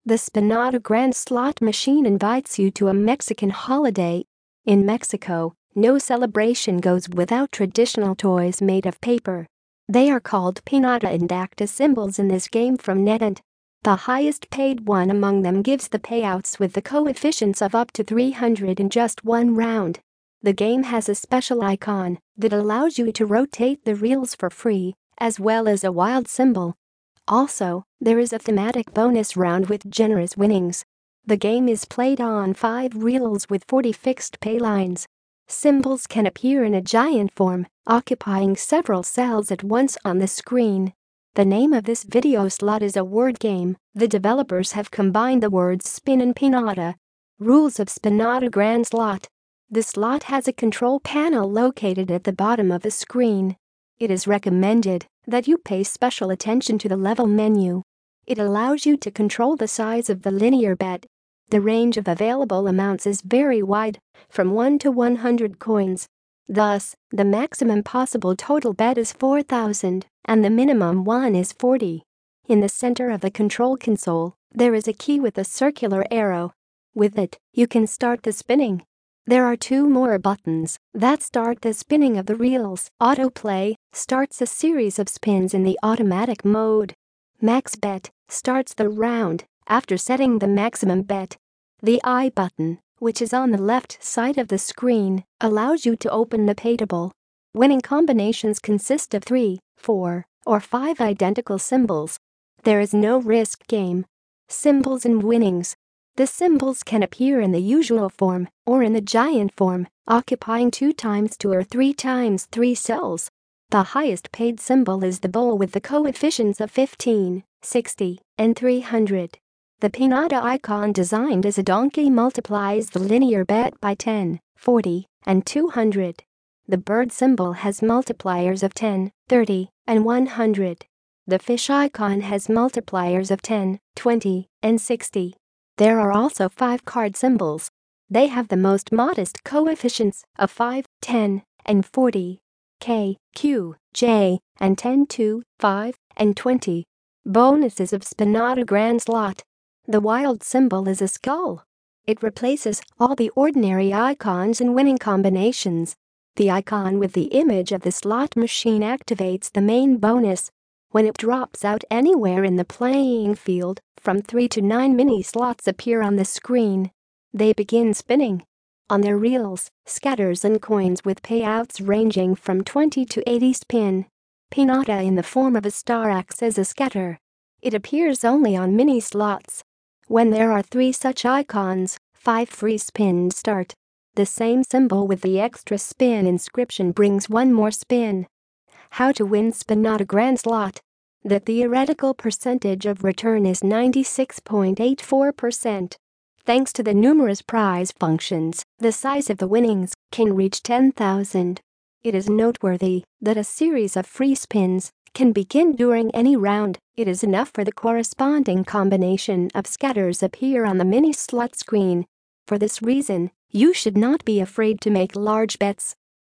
The Spinata Grand slot machine invites you to a Mexican holiday. In Mexico, no celebration goes without traditional toys made of paper. They are called pinata and act as symbols in this game from NetEnt. The highest paid one among them gives the payouts with the coefficients of up to 300 in just one round. The game has a special icon that allows you to rotate the reels for free, as well as a wild symbol. Also, there is a thematic bonus round with generous winnings. The game is played on 5 reels with 40 fixed pay lines. Symbols can appear in a giant form, occupying several cells at once on the screen. The name of this video slot is a word game. The developers have combined the words spin and pinata. Rules of Spinata Grand Slot. The slot has a control panel located at the bottom of the screen. It is recommended that you pay special attention to the level menu. It allows you to control the size of the linear bet. The range of available amounts is very wide, from 1 to 100 coins. Thus, the maximum possible total bet is 4,000, and the minimum one is 40. In the center of the control console, there is a key with a circular arrow. With it, you can start the spinning. There are 2 more buttons that start the spinning of the reels. Autoplay starts a series of spins in the automatic mode. Max Bet starts the round after setting the maximum bet. The I button, which is on the left side of the screen, allows you to open the pay table. Winning combinations consist of 3, 4, or 5 identical symbols. There is no risk game. Symbols and winnings. The symbols can appear in the usual form or in the giant form, occupying 2 times 2 or 3 times 3 cells. The highest paid symbol is the bull with the coefficients of 15, 60, and 300. The pinata icon designed as a donkey multiplies the linear bet by 10, 40, and 200. The bird symbol has multipliers of 10, 30, and 100. The fish icon has multipliers of 10, 20, and 60. There are also 5 card symbols. They have the most modest coefficients of 5, 10, and 40. K, Q, J, and 10, 2, 5, and 20. Bonuses of Spinata Grand Slot. The wild symbol is a skull. It replaces all the ordinary icons and winning combinations. The icon with the image of the slot machine activates the main bonus. When it drops out anywhere in the playing field, from 3 to 9 mini slots appear on the screen. They begin spinning. On their reels, scatters and coins with payouts ranging from 20 to 80 spin. Pinata in the form of a star acts as a scatter. It appears only on mini slots. When there are 3 such icons, 5 free spins start. The same symbol with the extra spin inscription brings 1 more spin. How to win Spinata Grand Slot. The theoretical percentage of return is 96.84%. Thanks to the numerous prize functions, the size of the winnings can reach 10,000. It is noteworthy that a series of free spins can begin during any round. It is enough for the corresponding combination of scatters appear on the mini slot screen. For this reason, you should not be afraid to make large bets.